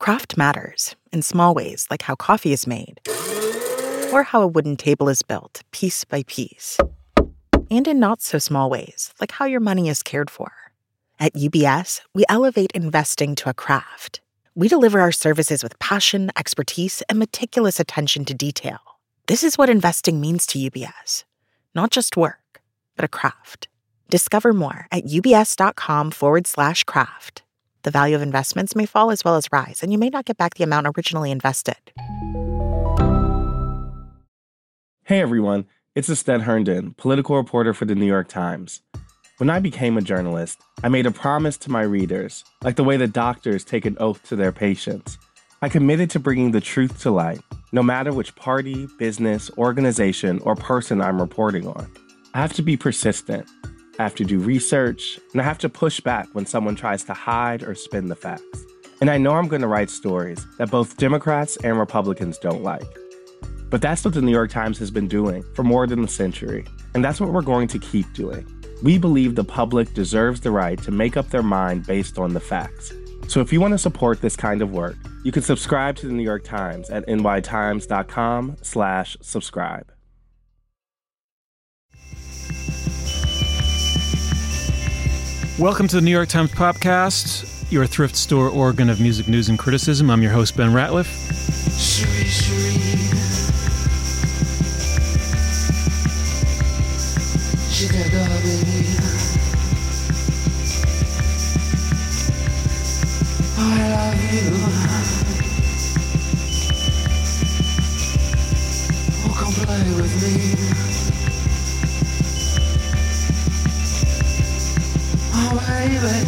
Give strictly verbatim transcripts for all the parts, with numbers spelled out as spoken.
Craft matters in small ways, like how coffee is made, or how a wooden table is built, piece by piece, and in not-so-small ways, like how your money is cared for. At U B S, we elevate investing to a craft. We deliver our services with passion, expertise, and meticulous attention to detail. This is what investing means to U B S. Not just work, but a craft. Discover more at ubs.com forward slash craft. The value of investments may fall as well as rise, and you may not get back the amount originally invested. Hey everyone, it's Astead Herndon, political reporter for the New York Times. When I became a journalist, I made a promise to my readers, like the way that doctors take an oath to their patients. I committed to bringing the truth to light, no matter which party, business, organization, or person I'm reporting on. I have to be persistent. I have to do research, and I have to push back when someone tries to hide or spin the facts. And I know I'm going to write stories that both Democrats and Republicans don't like. But that's what the New York Times has been doing for more than a century, and that's what we're going to keep doing. We believe the public deserves the right to make up their mind based on the facts. So if you want to support this kind of work, you can subscribe to the New York Times at nytimes.com slash subscribe. Welcome to the New York Times Popcast, your thrift store organ of music news and criticism. I'm your host, Ben Ratliff. Cherie, cherie. Je t'adore, baby. I love you. Oh, come play with me. Oh, baby.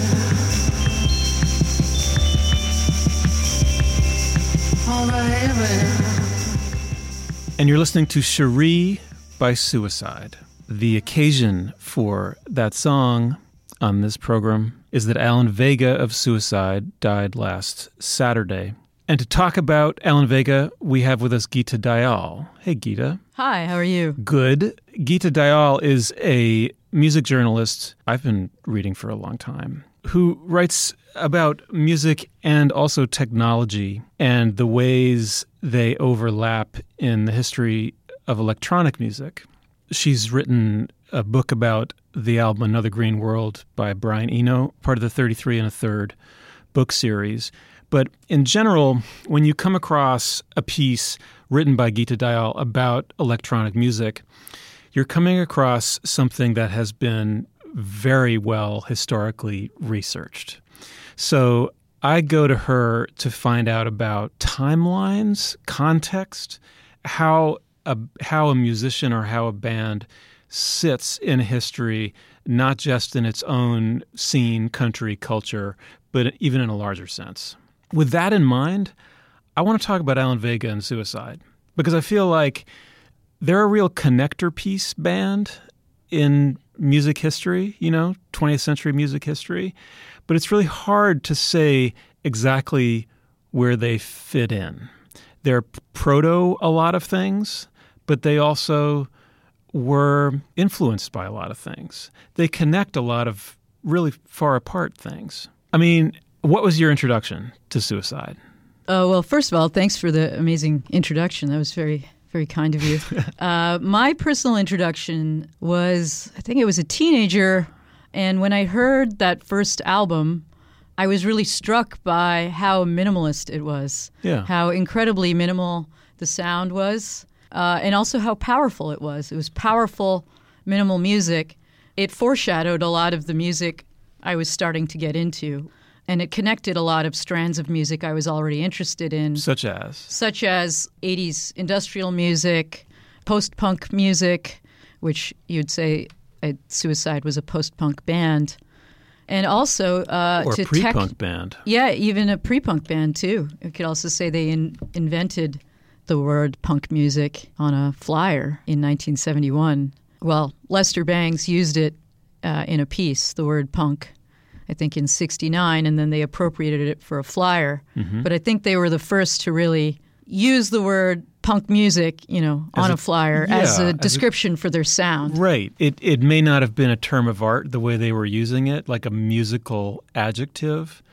Oh, baby. And you're listening to Cherie by Suicide. The occasion for that song on this program is that Alan Vega of Suicide died last Saturday. And to talk about Alan Vega, we have with us Geeta Dayal. Hey, Geeta. Hi, how are you? Good. Geeta Dayal is a music journalist I've been reading for a long time, who writes about music and also technology and the ways they overlap in the history of electronic music. She's written a book about the album Another Green World by Brian Eno, part of the thirty-three and a third book series. But in general, when you come across a piece written by Geeta Dayal about electronic music, you're coming across something that has been very well historically researched. So I go to her to find out about timelines, context, how a, how a musician or how a band sits in history, not just in its own scene, country, culture, but even in a larger sense. With that in mind, I want to talk about Alan Vega and Suicide, because I feel like they're a real connector piece band in music history, you know, twentieth century music history. But it's really hard to say exactly where they fit in. They're proto a lot of things, but they also were influenced by a lot of things. They connect a lot of really far apart things. I mean, what was your introduction to Suicide? Oh, well, first of all, thanks for the amazing introduction. That was very, very kind of you. uh, my personal introduction was, I think I was a teenager, and when I heard that first album, I was really struck by how minimalist it was. Yeah. How incredibly minimal the sound was, uh, and also how powerful it was. It was powerful, minimal music. It foreshadowed a lot of the music I was starting to get into. And it connected a lot of strands of music I was already interested in. Such as? Such as eighties industrial music, post-punk music, which you'd say uh, Suicide was a post-punk band. And also uh, or to a pre-punk tech, band. Yeah, even a pre-punk band, too. You could also say they in, invented the word punk music on a flyer in nineteen seventy-one. Well, Lester Bangs used it uh, in a piece, the word punk, I think in sixty-nine, and then they appropriated it for a flyer. Mm-hmm. But I think they were the first to really use the word punk music, you know, as on a, a flyer yeah, as a as description a, for their sound. Right. It it may not have been a term of art the way they were using it, like a musical adjective,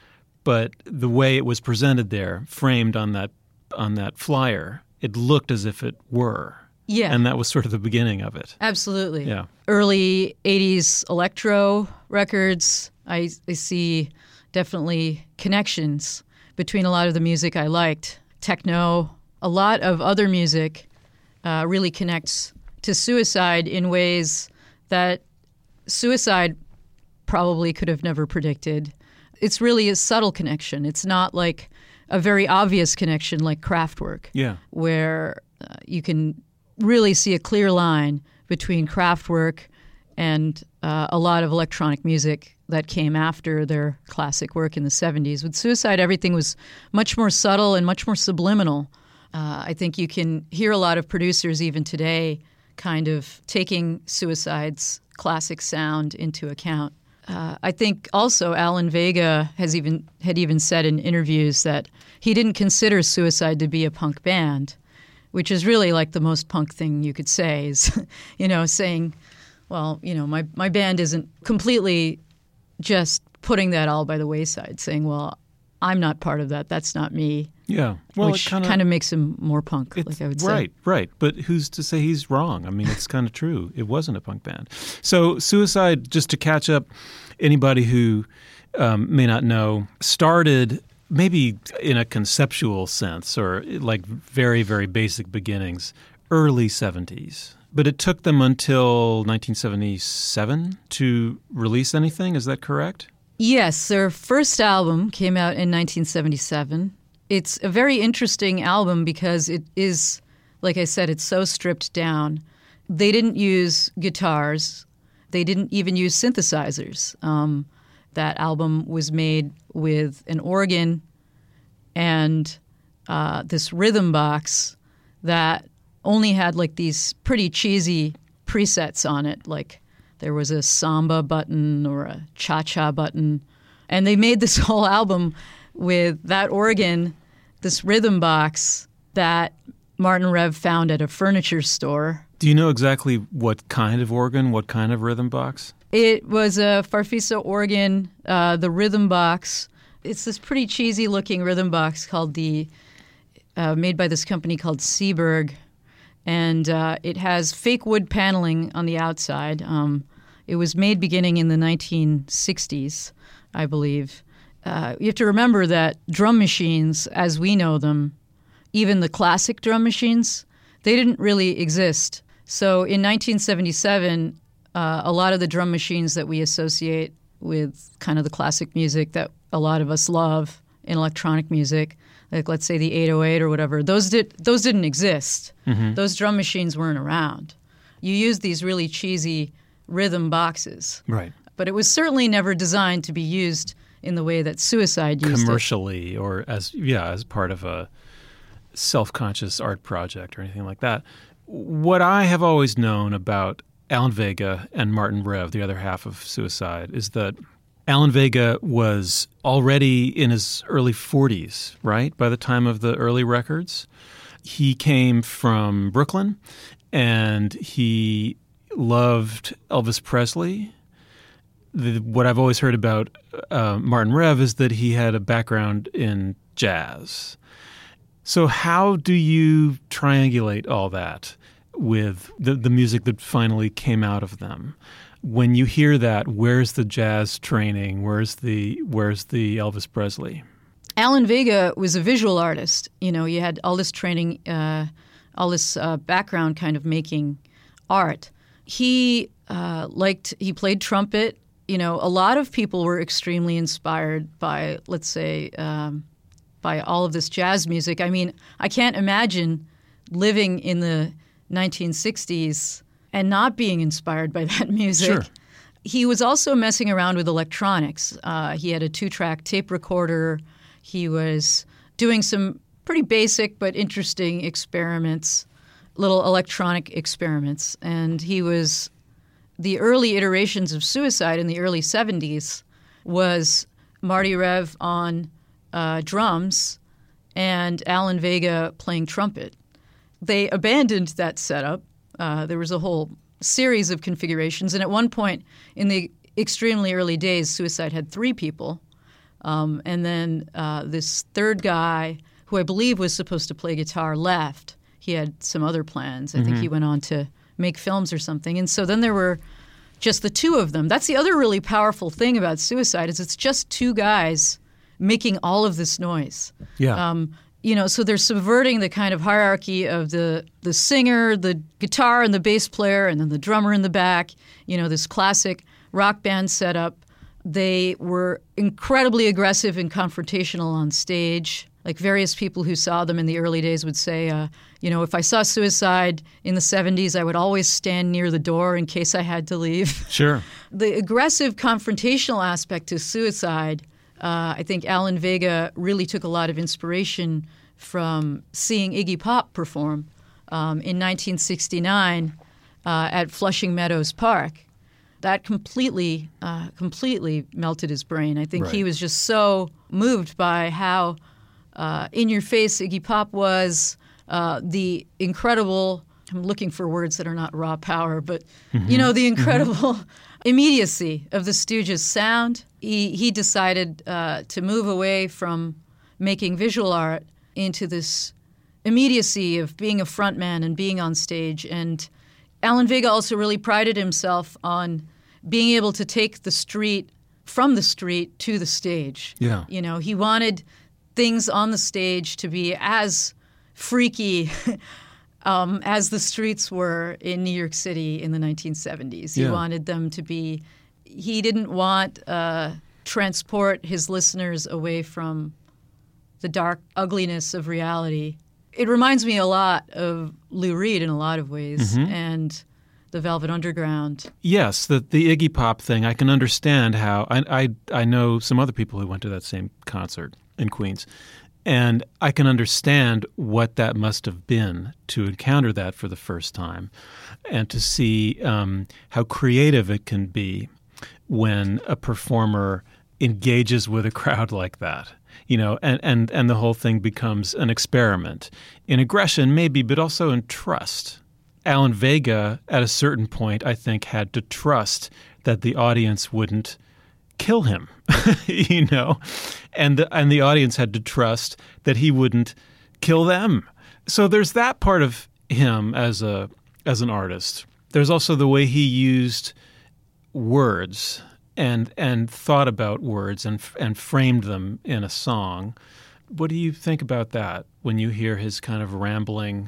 but the way it was presented there, framed on that on that flyer, it looked as if it were. Yeah. And that was sort of the beginning of it. Absolutely. Yeah. Early eighties electro records, I, I see definitely connections between a lot of the music I liked. Techno, a lot of other music uh, really connects to Suicide in ways that Suicide probably could have never predicted. It's really a subtle connection. It's not like a very obvious connection like Kraftwerk, Yeah. where uh, you can really see a clear line between Kraftwerk and uh, a lot of electronic music that came after their classic work in the seventies. With Suicide, everything was much more subtle and much more subliminal. Uh, I think you can hear a lot of producers even today kind of taking Suicide's classic sound into account. Uh, I think also Alan Vega has even had even said in interviews that he didn't consider Suicide to be a punk band, which is really like the most punk thing you could say is, you know, saying, well, you know, my, my band isn't completely just putting that all by the wayside, saying, well, I'm not part of that. That's not me. Yeah. Well, which it kinda, kind of makes him more punk, like I would say. Right, right. But who's to say he's wrong? I mean, it's kind of true. It wasn't a punk band. So Suicide, just to catch up, anybody who um, may not know, started maybe in a conceptual sense or like very, very basic beginnings, early seventies. But it took them until nineteen seventy-seven to release anything. Is that correct? Yes. Their first album came out in nineteen seventy-seven. It's a very interesting album because it is, like I said, it's so stripped down. They didn't use guitars. They didn't even use synthesizers. Um, that album was made with an organ and uh, this rhythm box that only had like these pretty cheesy presets on it. Like there was a samba button or a cha-cha button. And they made this whole album with that organ, this rhythm box that Martin Rev found at a furniture store. Do you know exactly what kind of organ, what kind of rhythm box? It was a Farfisa organ, uh, the rhythm box. It's this pretty cheesy-looking rhythm box called the, uh, made by this company called Seeburg. And uh, it has fake wood paneling on the outside. Um, it was made beginning in the nineteen sixties, I believe. Uh, you have to remember that drum machines, as we know them, even the classic drum machines, they didn't really exist. So in nineteen seventy-seven, uh, a lot of the drum machines that we associate with kind of the classic music that a lot of us love in electronic music, like let's say the eight oh eight or whatever, those did those didn't exist. Mm-hmm. Those drum machines weren't around. You used these really cheesy rhythm boxes. Right. But it was certainly never designed to be used in the way that Suicide used commercially it. Or as yeah, as part of a self-conscious art project or anything like that. What I have always known about Alan Vega and Martin Rev, the other half of Suicide, is that Alan Vega was already in his early forties, right, by the time of the early records. He came from Brooklyn, and he loved Elvis Presley. The, what I've always heard about uh, Martin Rev is that he had a background in jazz. So how do you triangulate all that with the, the music that finally came out of them? When you hear that, where's the jazz training? Where's the where's the Elvis Presley? Alan Vega was a visual artist. You know, he had all this training, uh, all this uh, background kind of making art. He uh, liked, he played trumpet. You know, a lot of people were extremely inspired by, let's say, um, by all of this jazz music. I mean, I can't imagine living in the nineteen sixties and not being inspired by that music. Sure. He was also messing around with electronics. Uh, he had a two-track tape recorder. He was doing some pretty basic but interesting experiments, little electronic experiments. And he was, the early iterations of Suicide in the early seventies was Marty Rev on uh, drums and Alan Vega playing trumpet. They abandoned that setup. Uh, there was a whole series of configurations. And at one point in the extremely early days, Suicide had three people. Um, and then uh, this third guy, who I believe was supposed to play guitar, left. He had some other plans. I mm-hmm. think he went on to make films or something. And so then there were just the two of them. That's the other really powerful thing about Suicide is it's just two guys making all of this noise. Yeah. Um, you know, so they're subverting the kind of hierarchy of the the singer, the guitar and the bass player, and then the drummer in the back, you know, this classic rock band setup. They were incredibly aggressive and confrontational on stage. Like various people who saw them in the early days would say, uh, you know, if I saw Suicide in the seventies, I would always stand near the door in case I had to leave. Sure. The aggressive confrontational aspect to Suicide, uh, I think Alan Vega really took a lot of inspiration from seeing Iggy Pop perform um, in nineteen sixty-nine uh, at Flushing Meadows Park. That completely, uh, completely melted his brain. I think right. he was just so moved by how uh, in-your-face Iggy Pop was, uh, the incredible, I'm looking for words that are not raw power, but, mm-hmm. you know, the incredible mm-hmm. immediacy of the Stooges' sound. He, he decided uh, to move away from making visual art into this immediacy of being a frontman and being on stage. And Alan Vega also really prided himself on being able to take the street from the street to the stage. Yeah. You know, he wanted things on the stage to be as freaky um, as the streets were in New York City in the nineteen seventies. He yeah. wanted them to be – he didn't want uh, transport his listeners away from the dark ugliness of reality. It reminds me a lot of Lou Reed in a lot of ways mm-hmm. and the Velvet Underground. Yes, the the Iggy Pop thing, I can understand how I, I I know some other people who went to that same concert in Queens, and I can understand what that must have been to encounter that for the first time and to see um, how creative it can be when a performer engages with a crowd like that. You know, and, and, and the whole thing becomes an experiment in aggression, maybe, but also in trust. Alan Vega, at a certain point, I think, had to trust that the audience wouldn't kill him, you know, and the, and the audience had to trust that he wouldn't kill them. So there's that part of him as a as an artist. There's also the way he used words and and thought about words and and framed them in a song. What do you think about that when you hear his kind of rambling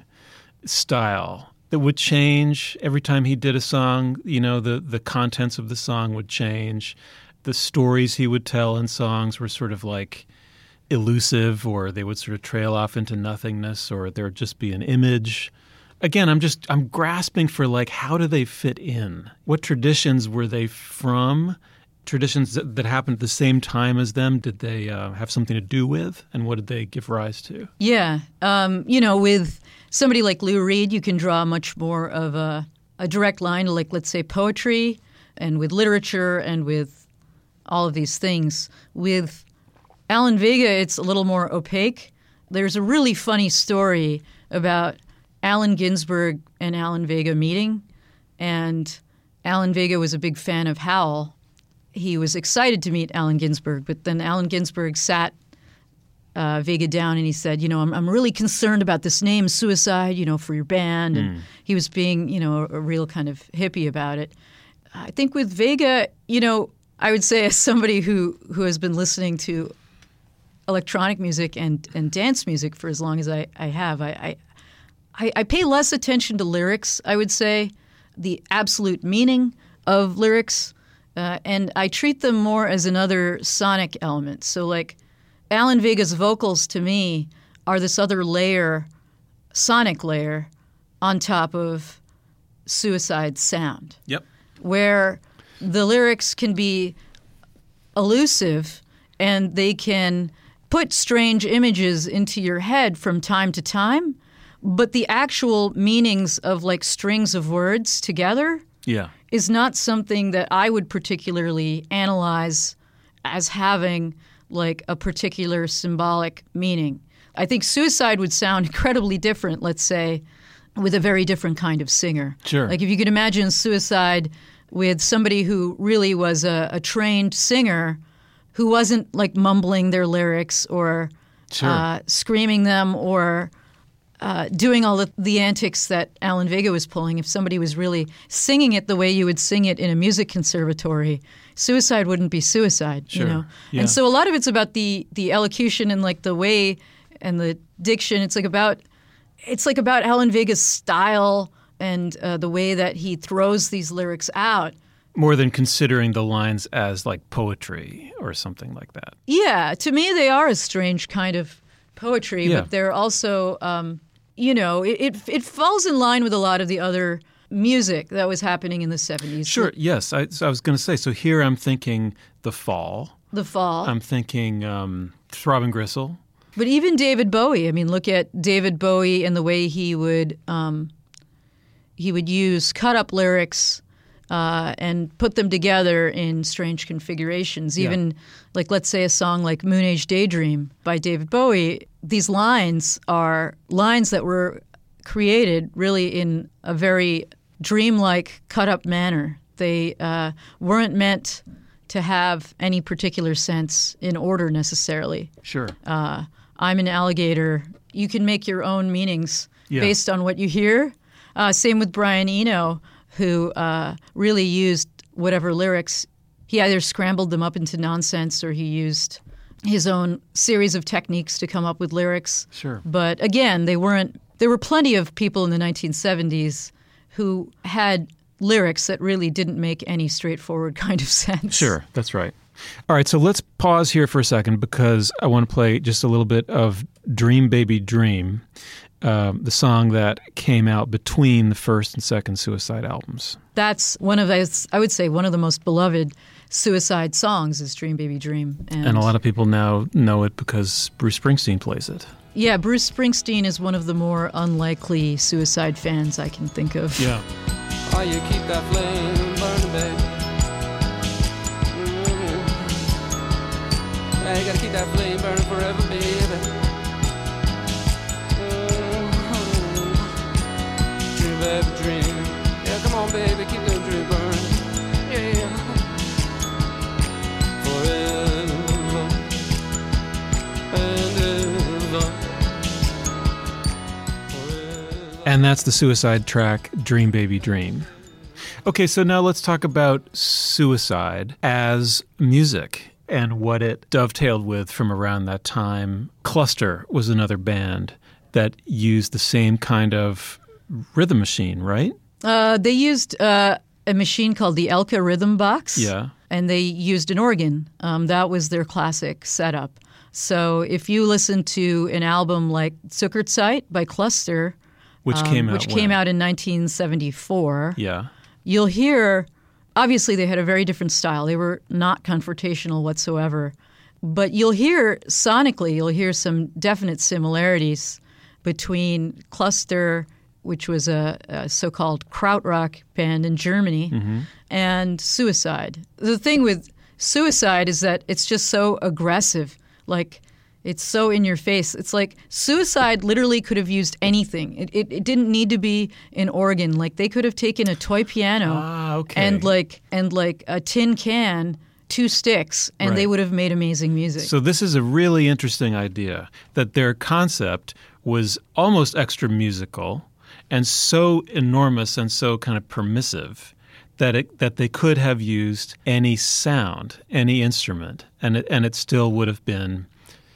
style that would change every time he did a song? You know, the, the contents of the song would change. The stories he would tell in songs were sort of like elusive, or they would sort of trail off into nothingness, or there would just be an image. Again, I'm just I'm grasping for like, how do they fit in? What traditions were they from? Traditions that, that happened at the same time as them, did they uh, have something to do with? And what did they give rise to? Yeah. Um, you know, with somebody like Lou Reed, you can draw much more of a, a direct line to, like, let's say, poetry, and with literature and with all of these things. With Alan Vega, it's a little more opaque. There's a really funny story about Allen Ginsberg and Alan Vega meeting, and Alan Vega was a big fan of Howl. He was excited to meet Allen Ginsberg, but then Allen Ginsberg sat uh, Vega down and he said, you know, I'm, I'm really concerned about this name, Suicide, you know, for your band. And mm. he was being, you know, a, a real kind of hippie about it. I think with Vega, you know, I would say as somebody who, who has been listening to electronic music and, and dance music for as long as I, I have, I, I, I pay less attention to lyrics, I would say, the absolute meaning of lyrics. Uh, and I treat them more as another sonic element. So, like, Alan Vega's vocals, to me, are this other layer, sonic layer, on top of Suicide's sound. Yep. Where the lyrics can be elusive and they can put strange images into your head from time to time, but the actual meanings of, like, strings of words together yeah. is not something that I would particularly analyze as having, like, a particular symbolic meaning. I think Suicide would sound incredibly different, let's say, with a very different kind of singer. Sure. Like, if you could imagine Suicide with somebody who really was a, a trained singer who wasn't like mumbling their lyrics or Sure. uh, screaming them or uh, doing all the, the antics that Alan Vega was pulling. If somebody was really singing it the way you would sing it in a music conservatory, suicide wouldn't be suicide, Sure. you know. Yeah. And so a lot of it's about the the elocution and like the way and the diction. It's like about it's like about Alan Vega's style and uh, the way that he throws these lyrics out. More than considering the lines as like poetry or something like that. Yeah, to me they are a strange kind of poetry, Yeah. but they're also, um, you know, it, it it falls in line with a lot of the other music that was happening in the seventies. Sure, yes. I, so I was going to say, so here I'm thinking The Fall. The Fall. I'm thinking um, Throbbing Gristle. But even David Bowie, I mean, look at David Bowie and the way he would um, he would use cut-up lyrics uh, and put them together in strange configurations. Yeah. Even, like, let's say a song like Moon Age Daydream by David Bowie, these lines are lines that were created really in a very dreamlike, cut-up manner. They uh, weren't meant to have any particular sense in order necessarily. Sure. Uh, I'm an alligator. You can make your own meanings Yeah. based on what you hear. Uh, same with Brian Eno, who uh, really used whatever lyrics. He either scrambled them up into nonsense or he used his own series of techniques to come up with lyrics. Sure. But again, they weren't. There were plenty of people in the nineteen seventies who had lyrics that really didn't make any straightforward kind of sense. Sure, that's right. All right, so let's pause here for a second because I want to play just a little bit of Dream Baby Dream, uh, the song that came out between the first and second Suicide albums. That's one of, I would say, one of the most beloved Suicide songs is Dream Baby Dream. And, And a lot of people now know it because Bruce Springsteen plays it. yeah, Bruce Springsteen is one of the more unlikely Suicide fans I can think of. Yeah. Oh, you keep that flame burning, babe. Mm. Yeah, you gotta keep that flame burning forever, baby. Mm. Dream, baby, dream. Yeah, come on, baby, keep that dream burning. Yeah. Forever and ever. Forever. And that's the Suicide track, Dream Baby Dream. Okay, so now let's talk about Suicide as music and what it dovetailed with from around that time. Cluster was another band that used the same kind of rhythm machine, right? Uh, they used uh, a machine called the Elka Rhythm Box. Yeah. And they used an organ. Um, that was their classic setup. So if you listen to an album like Zuckerzeit by Cluster, Which um, came out which when? came out in nineteen seventy-four, Yeah. you'll hear, obviously they had a very different style. They were not confrontational whatsoever. But you'll hear, sonically, you'll hear some definite similarities between Cluster, which was a, a so-called krautrock band in Germany, Mm-hmm. and Suicide. The thing with Suicide is that it's just so aggressive. Like, it's so in your face. It's like Suicide literally could have used anything. It, it, it didn't need to be an organ. Like, they could have taken a toy piano Ah, okay. and like and like a tin can, two sticks, and Right. they would have made amazing music. So this is a really interesting idea, that their concept was almost extra musical and so enormous and so kind of permissive that it, that they could have used any sound, any instrument, and it, and it still would have been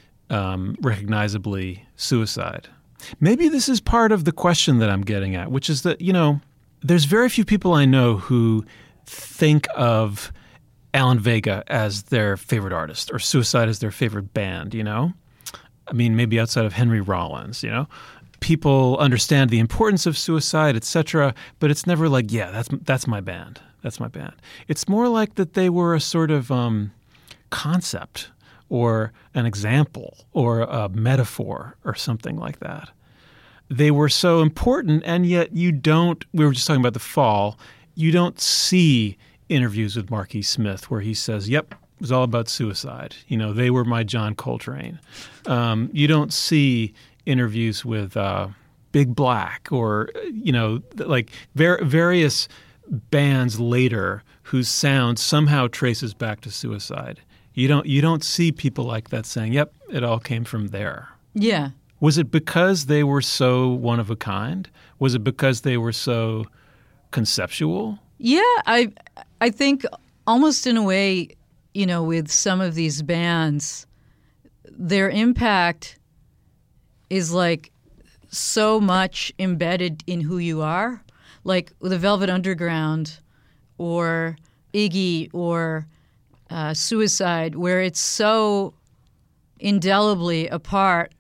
um, recognizably Suicide. Maybe this is part of the question that I'm getting at, which is that, you know, there's very few people I know who think of Alan Vega as their favorite artist or Suicide as their favorite band, you know? I mean, maybe outside of Henry Rollins, you know? People understand the importance of Suicide, et cetera, but it's never like, yeah, that's that's my band. That's my band. It's more like that they were a sort of um, concept or an example or a metaphor or something like that. They were so important, and yet you don't, we were just talking about The Fall, you don't see interviews with Marquis Smith where he says, yep, it was all about Suicide. You know, they were my John Coltrane. Um, you don't see interviews with uh, Big Black or, you know, like ver- various bands later whose sound somehow traces back to Suicide. You don't you don't see people like that saying, "Yep, it all came from there." Yeah. Was it because they were so one of a kind? Was it because they were so conceptual? Yeah, I I think almost in a way, you know, with some of these bands, their impact is like so much embedded in who you are. Like with the Velvet Underground or Iggy or uh, Suicide, where it's so indelibly a part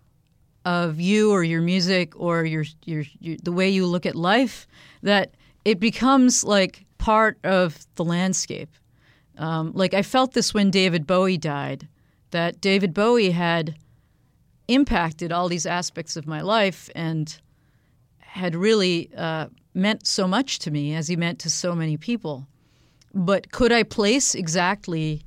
of you or your music or your, your your the way you look at life that it becomes like part of the landscape. Um, like I felt this when David Bowie died, that David Bowie had impacted all these aspects of my life and had really uh, meant so much to me as he meant to so many people. But could I place exactly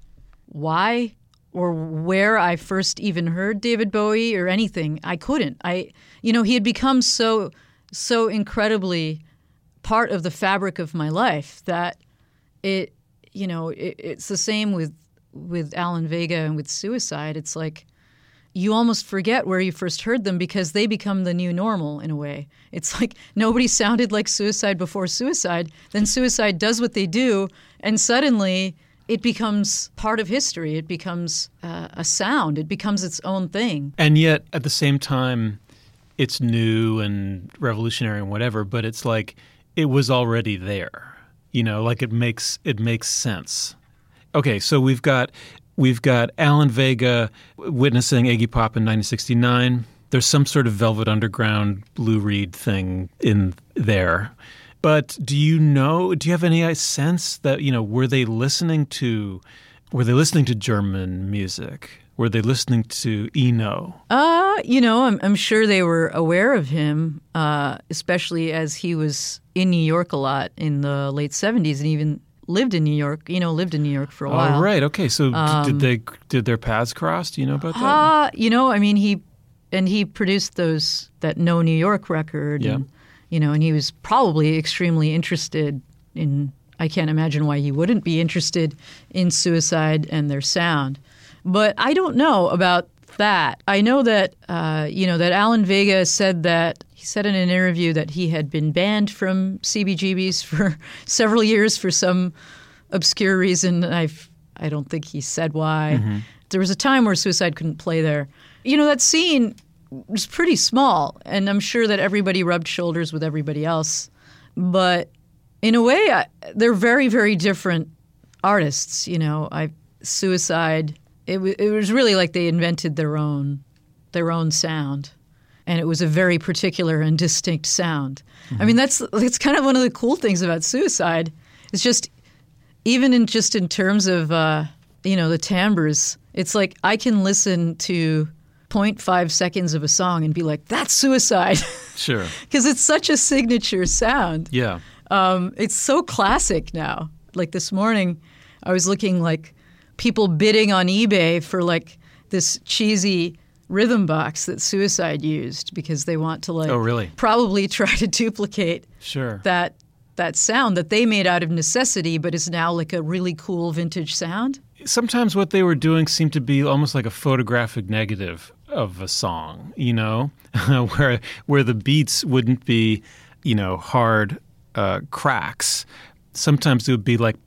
why or where I first even heard David Bowie or anything? I couldn't. I, you know, he had become so, so incredibly part of the fabric of my life that it, you know, it, it's the same with with Alan Vega and with Suicide. It's like you almost forget where you first heard them because they become the new normal in a way. It's like nobody sounded like Suicide before Suicide. Then Suicide does what they do, and suddenly it becomes part of history. It becomes uh, a sound. It becomes its own thing. And yet, at the same time, it's new and revolutionary and whatever, but it's like it was already there. You know, like it makes it makes sense. Okay, so we've got we've got Alan Vega witnessing Iggy Pop in nineteen sixty-nine. There's some sort of Velvet Underground Lou Reed thing in there. But do you know, do you have any sense that, you know, were they listening to, were they listening to German music? Were they listening to Eno? Uh, you know, I'm, I'm sure they were aware of him, uh, especially as he was in New York a lot in the late seventies and even lived in New York, you know, lived in New York for a while. Oh, right. Okay. So Um, did they, did their paths cross? Do you know about that? Uh, you know, I mean, he, and he produced those, that No New York record. Yeah. And, you know, and he was probably extremely interested in, I can't imagine why he wouldn't be interested in Suicide and their sound. But I don't know about that. I know that, uh, you know, that Alan Vega said that, he said in an interview that he had been banned from C B G B's for several years for some obscure reason. I've, I don't think he said why. Mm-hmm. There was a time where Suicide couldn't play there. You know, that scene was pretty small, and I'm sure that everybody rubbed shoulders with everybody else. But in a way, I, they're very, very different artists. You know, I Suicide. It, w- it was really like they invented their own, their own sound, and it was a very particular and distinct sound. Mm-hmm. I mean, that's that's kind of one of the cool things about Suicide. It's just, even in just in terms of uh, you know, the timbres. It's like I can listen to zero point five seconds of a song and be like, that's Suicide. Sure. Because it's such a signature sound. Yeah. Um, it's so classic now. Like this morning, I was looking like people bidding on eBay for like this cheesy rhythm box that Suicide used because they want to like Oh, really? probably try to duplicate Sure. that that sound that they made out of necessity, but is now like a really cool vintage sound. Sometimes what they were doing seemed to be almost like a photographic negative of a song, you know, where where the beats wouldn't be, you know, hard uh, cracks. Sometimes it would be like,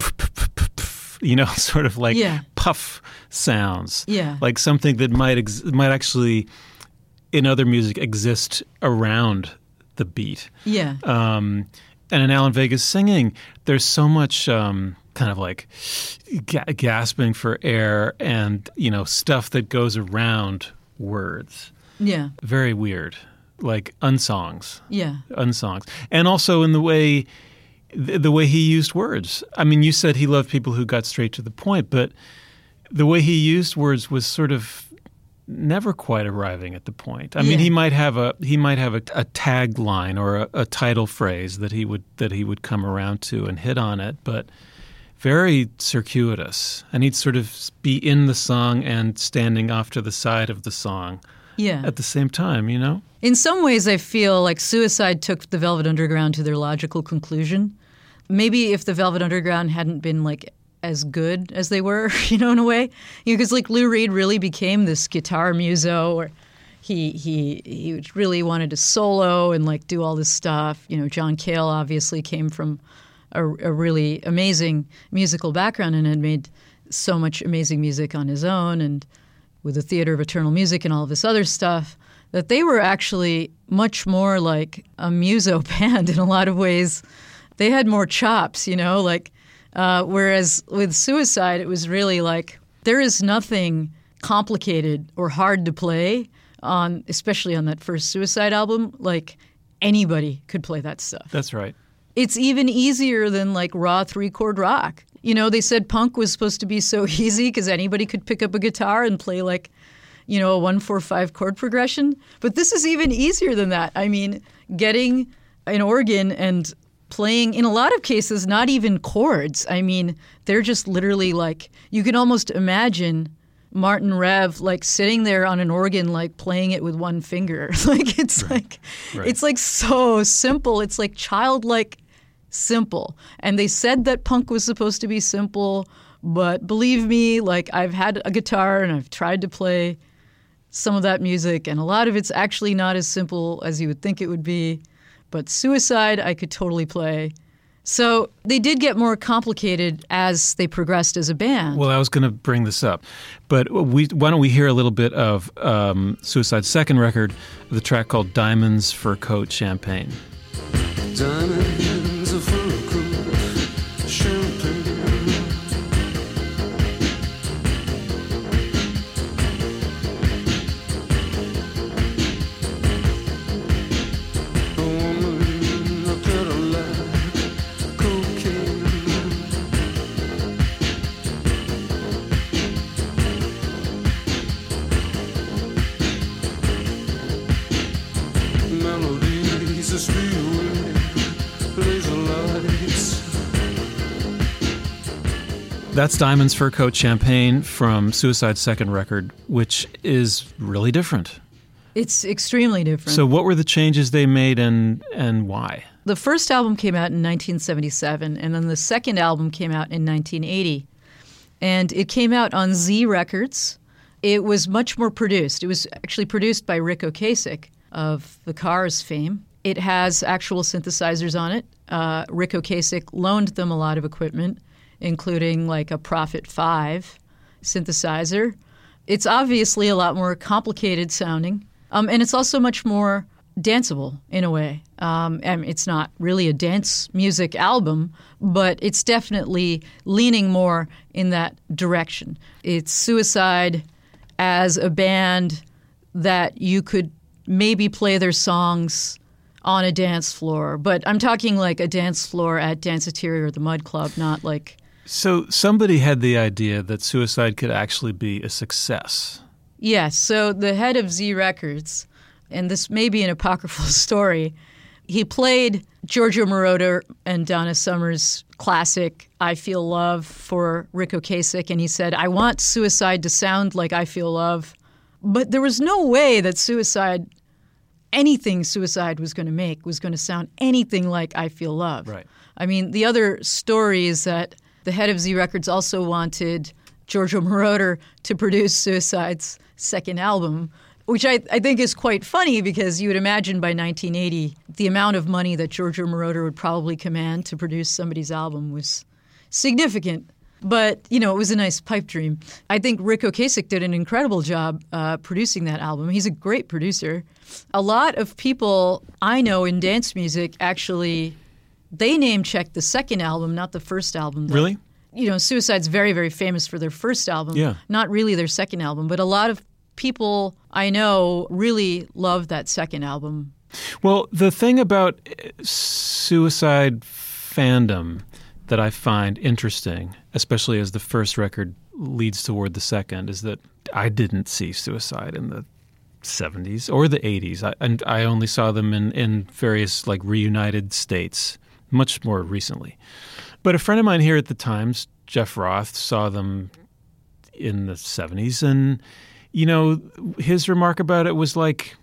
you know, sort of like Yeah. puff sounds, Yeah. like something that might ex- might actually in other music exist around the beat. Yeah. Um, and in Alan Vega's singing, there's so much um, kind of like ga- gasping for air and, you know, stuff that goes around words. Yeah. Very weird, like unsongs, Yeah. unsongs. And also in the way the, the way he used words. I mean, you said he loved people who got straight to the point, but the way he used words was sort of never quite arriving at the point. I mean, Yeah. he might have a he might have a, a tagline or a, a title phrase that he would that he would come around to and hit on it, but very circuitous. And he'd sort of be in the song and standing off to the side of the song Yeah. at the same time, you know? In some ways, I feel like Suicide took the Velvet Underground to their logical conclusion. Maybe if the Velvet Underground hadn't been like as good as they were, you know, in a way. Because like Lou Reed really became this guitar muso, or he he he really wanted to solo and like do all this stuff. You know, John Cale obviously came from a, a really amazing musical background and had made so much amazing music on his own, and with the Theater of Eternal Music and all of this other stuff, that they were actually much more like a muso band in a lot of ways. They had more chops, you know, like, uh, whereas with Suicide, it was really like, there is nothing complicated or hard to play on, especially on that first Suicide album. Like, anybody could play that stuff. That's right. It's even easier than like raw three-chord rock. You know, they said punk was supposed to be so easy because anybody could pick up a guitar and play like, you know, a one, four, five chord progression. But this is even easier than that. I mean, getting an organ and playing, in a lot of cases, not even chords. I mean, they're just literally like, you can almost imagine Martin Rev like sitting there on an organ, like playing it with one finger. Like it's Right. like, Right. it's like so simple. It's like childlike simple. And they said that punk was supposed to be simple, but believe me, like I've had a guitar and I've tried to play some of that music, and a lot of it's actually not as simple as you would think it would be. But Suicide, I could totally play. So they did get more complicated as they progressed as a band. Well, I was going to bring this up, but we why don't we hear a little bit of um, Suicide's second record, the track called Diamonds Fur Coat Champagne. Diamonds are fur coat champagne. A woman, a Cadillac, cocaine. Melodies are speedway, laser lights. That's Diamonds Fur Coat Champagne from Suicide's second record, which is really different. It's extremely different. So what were the changes they made, and and why? The first album came out in nineteen seventy-seven, and then the second album came out in nineteen eighty. And it came out on Z Records. It was much more produced. It was actually produced by Rick Ocasek of the Cars fame. It has actual synthesizers on it. Uh, Rick Ocasek loaned them a lot of equipment, including like a Prophet five synthesizer. It's obviously a lot more complicated sounding, um, and it's also much more danceable in a way. Um, and it's not really a dance music album, but it's definitely leaning more in that direction. It's Suicide as a band that you could maybe play their songs on a dance floor, but I'm talking like a dance floor at Danceteria or the Mud Club, not like... So somebody had the idea that Suicide could actually be a success. Yes, so the head of Z Records, and this may be an apocryphal story, he played Giorgio Moroder and Donna Summer's classic I Feel Love for Rick Ocasek, and he said, I want Suicide to sound like I Feel Love. But there was no way that Suicide, anything Suicide was going to make was going to sound anything like I Feel Love. Right. I mean, the other story is that the head of Z Records also wanted Giorgio Moroder to produce Suicide's second album, which I, I think is quite funny because you would imagine by nineteen eighty, the amount of money that Giorgio Moroder would probably command to produce somebody's album was significant. But, you know, it was a nice pipe dream. I think Rick Ocasek did an incredible job uh, producing that album. He's a great producer. A lot of people I know in dance music actually, they name-checked the second album, not the first album. Though. Really? You know, Suicide's very, very famous for their first album, Yeah. not really their second album. But a lot of people I know really love that second album. Well, the thing about uh, Suicide fandom that I find interesting, especially as the first record leads toward the second, is that I didn't see Suicide in the seventies or the eighties. I, and I only saw them in, in various like reunited states much more recently. But a friend of mine here at the Times, Jeff Roth, saw them in the seventies. And, you know, his remark about it was like,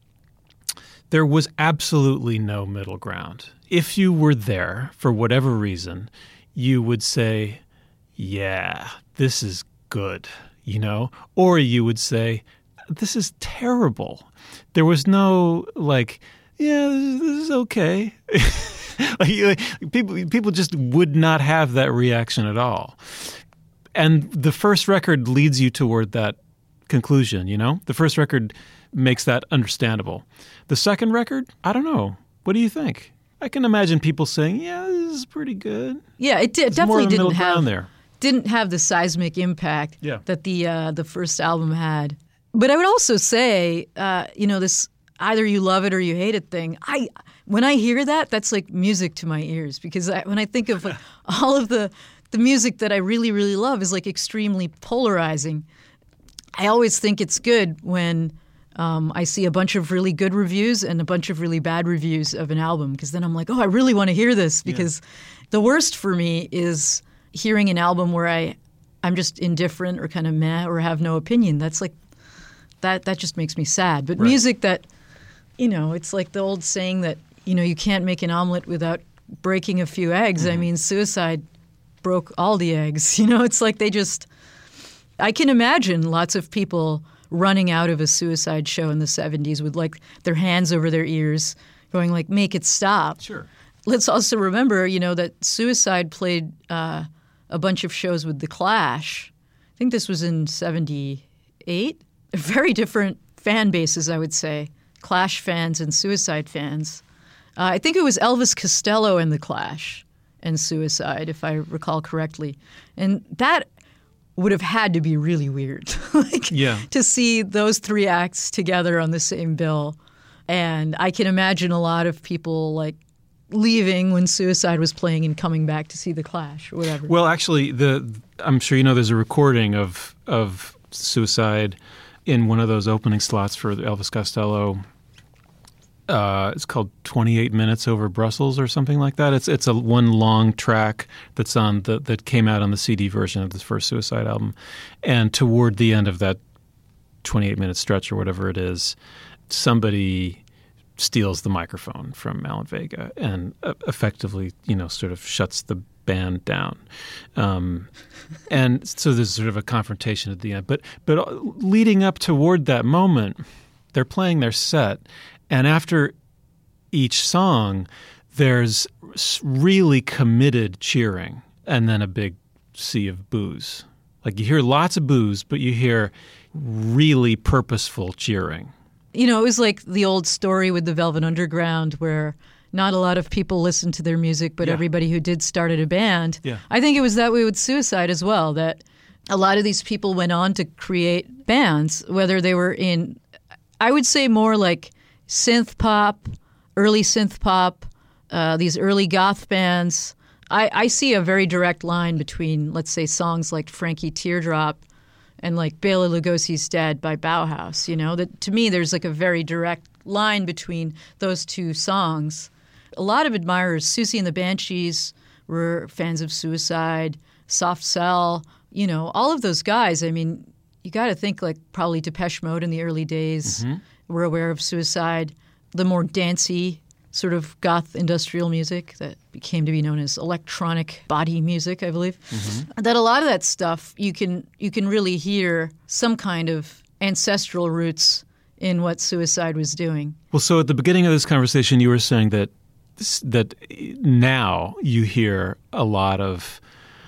there was absolutely no middle ground. If you were there for whatever reason, you would say, yeah, this is good, you know? Or you would say, this is terrible. There was no, like, yeah, this, this is okay. like, like, people, people just would not have that reaction at all. And the first record leads you toward that conclusion, you know? The first record makes that understandable. The second record, I don't know. What do you think? I can imagine people saying, yeah, this is pretty good. Yeah, it did, There's definitely more of a didn't middle have ground there. didn't have the seismic impact Yeah. that the uh, the first album had. But I would also say, uh, you know, this either you love it or you hate it thing. I when I hear that, that's like music to my ears, because I, when I think of like, all of the the music that I really really love is like extremely polarizing. I always think it's good when um, I see a bunch of really good reviews and a bunch of really bad reviews of an album, because then I'm like, oh, I really want to hear this, because yeah. the worst for me is hearing an album where I, I'm just indifferent or kind of meh or have no opinion. That's like, that that just makes me sad. But Right. music that, you know, it's like the old saying that, you know, you can't make an omelet without breaking a few eggs. Mm-hmm. I mean, Suicide broke all the eggs. You know, it's like they just, I can imagine lots of people running out of a Suicide show in the seventies with like their hands over their ears going like, make it stop. Sure. Let's also remember, you know, that Suicide played uh, a bunch of shows with The Clash. I think this was in seventy-eight. Very different fan bases, I would say. Clash fans and Suicide fans. Uh, I think it was Elvis Costello and The Clash and Suicide, if I recall correctly. And that would have had to be really weird. like, Yeah. to see those three acts together on the same bill. And I can imagine a lot of people like leaving when Suicide was playing and coming back to see The Clash or whatever. Well, actually, the I'm sure you know there's a recording of of Suicide in one of those opening slots for Elvis Costello. Uh, it's called twenty-eight minutes over Brussels or something like that. It's it's a one long track that's on the that came out on the C D version of the first Suicide album, and toward the end of that twenty-eight minute stretch or whatever it is, somebody steals the microphone from Alan Vega and uh, effectively, you know, sort of shuts the band down. Um, and so there's sort of a confrontation at the end. But but leading up toward that moment, they're playing their set, and after each song, there's really committed cheering and then a big sea of boos. Like you hear lots of boos, but you hear really purposeful cheering. You know, it was like the old story with the Velvet Underground where not a lot of people listened to their music, but Yeah. everybody who did started a band. Yeah. I think it was that way with Suicide as well, that a lot of these people went on to create bands, whether they were in, I would say more like synth pop, early synth pop, uh, these early goth bands. I, I see a very direct line between, let's say, songs like Frankie Teardrop and like Bela Lugosi's Dead by Bauhaus, you know? That to me, there's like a very direct line between those two songs. A lot of admirers, Susie and the Banshees, were fans of Suicide, Soft Cell, you know, all of those guys. I mean, you got to think like probably Depeche Mode in the early days Mm-hmm. were aware of Suicide, the more dancey sort of goth industrial music that became to be known as electronic body music, I believe. Mm-hmm. That a lot of that stuff you can you can really hear some kind of ancestral roots in what Suicide was doing. Well, so at the beginning of this conversation, you were saying that that now you hear a lot of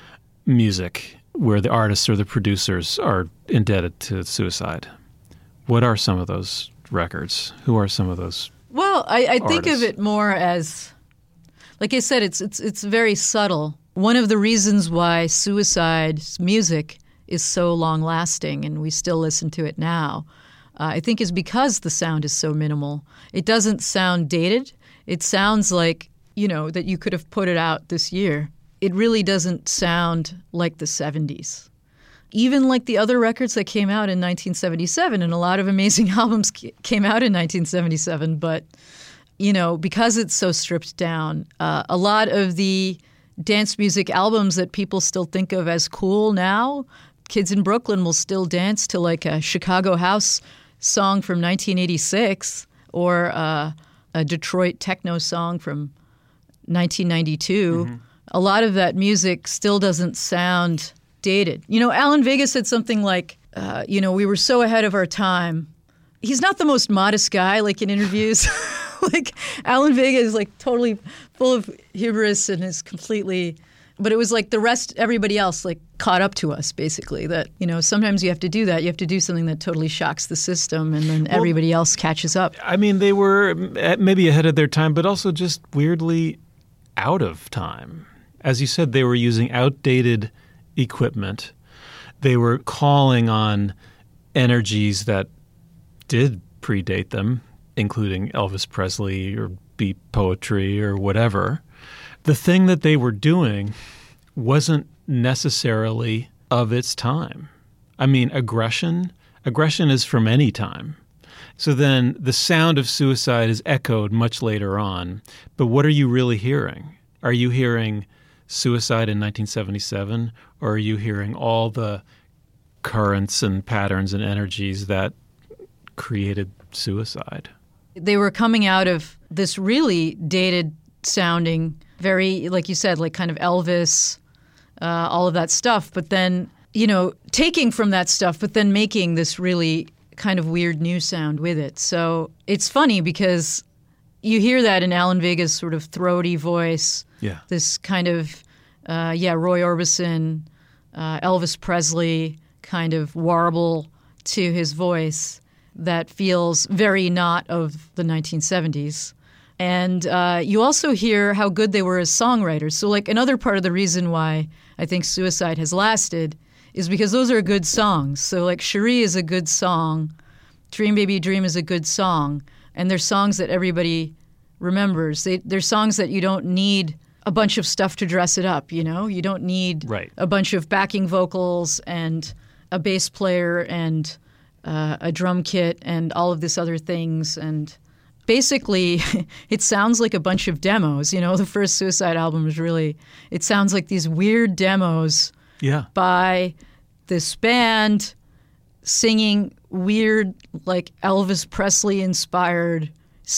music where the artists or the producers are indebted to Suicide. What are some of those records? Who are some of those? Well, I, I think of Artists. it more as, like I said, it's it's it's very subtle. One of the reasons why Suicide's music is so long-lasting and we still listen to it now, uh, I think is because the sound is so minimal. It doesn't sound dated. It sounds like, you know, that you could have put it out this year. It really doesn't sound like the seventies. Even like the other records that came out in nineteen seventy-seven, and a lot of amazing albums came out in nineteen seventy-seven, but, you know, because it's so stripped down, uh, a lot of the dance music albums that people still think of as cool now, kids in Brooklyn will still dance to like a Chicago House song from nineteen eighty-six or uh, a Detroit techno song from nineteen ninety-two. Mm-hmm. A lot of that music still doesn't sound dated. You know, Alan Vega said something like, uh, you know, we were so ahead of our time. He's not the most modest guy, like in interviews. Like Alan Vega is like totally full of hubris and is completely, but it was like the rest, everybody else like caught up to us basically. That, you know, sometimes you have to do that. You have to do something that totally shocks the system and then well, everybody else catches up. I mean, they were maybe ahead of their time, but also just weirdly out of time. As you said, they were using outdated equipment. They were calling on energies that did predate them, including Elvis Presley or beat poetry or whatever. The thing that they were doing wasn't necessarily of its time. I mean, aggression, aggression is from any time. So then the sound of suicide is echoed much later on. But what are you really hearing? Are you hearing suicide in nineteen seventy-seven, or are you hearing all the currents and patterns and energies that created suicide? They were coming out of this really dated sounding, very, like you said, like kind of Elvis, uh, all of that stuff. But then, you know, taking from that stuff, but then making this really kind of weird new sound with it. So it's funny because you hear that in Alan Vega's sort of throaty voice. Yeah. This kind of, uh, yeah, Roy Orbison, uh, Elvis Presley kind of warble to his voice that feels very not of the nineteen seventies. And uh, you also hear how good they were as songwriters. So like another part of the reason why I think Suicide has lasted is because those are good songs. So like Cherie is a good song, Dream Baby Dream is a good song, and they're songs that everybody remembers. They, they're songs that you don't need a bunch of stuff to dress it up, you know? You don't need right. a bunch of backing vocals and a bass player and uh, a drum kit and all of this other things. And basically, it sounds like a bunch of demos. You know, the first Suicide album is really, it sounds like these weird demos yeah. by this band singing weird, like Elvis Presley-inspired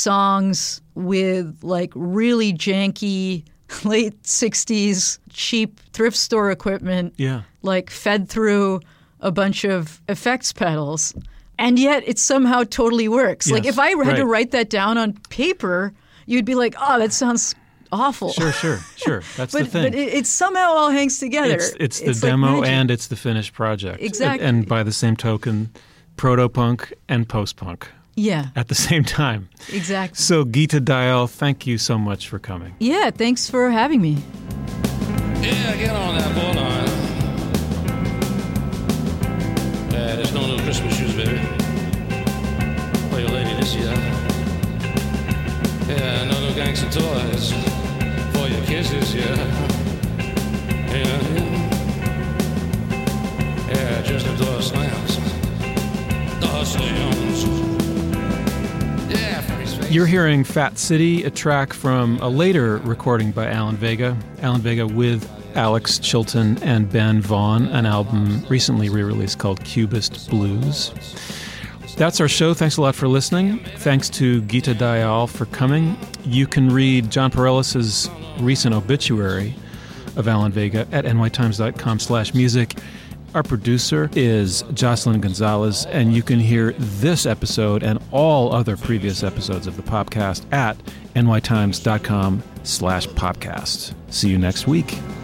songs with like really janky late sixties cheap thrift store equipment, yeah. like fed through a bunch of effects pedals. And yet it somehow totally works. Yes, like if I had right. to write that down on paper, you'd be like, oh, that sounds awful. Sure, sure, sure. That's but, the thing. But it, it somehow all hangs together. It's, it's the it's like demo magic. and it's the finished project. Exactly. And, and by the same token, proto-punk and post-punk. Yeah. At the same time. Exactly. So Geeta Dayal, thank you so much for coming. Yeah, thanks for having me. Yeah, get on that ball line. Yeah, there's no new Christmas shoes, baby. For your lady this year. Yeah, no new gangster toys for your kisses, yeah. Yeah, yeah. Yeah, just the door slams. Door slams. Yeah, freeze face. You're hearing Fat City, a track from a later recording by Alan Vega. Alan Vega with Alex Chilton and Ben Vaughn, an album recently re-released called Cubist Blues. That's our show. Thanks a lot for listening. Thanks to Geeta Dayal for coming. You can read John Pareles' recent obituary of Alan Vega at nytimes.com slash music. Our producer is Jocelyn Gonzalez, and you can hear this episode and all other previous episodes of the podcast at nytimes.com slash podcast. See you next week.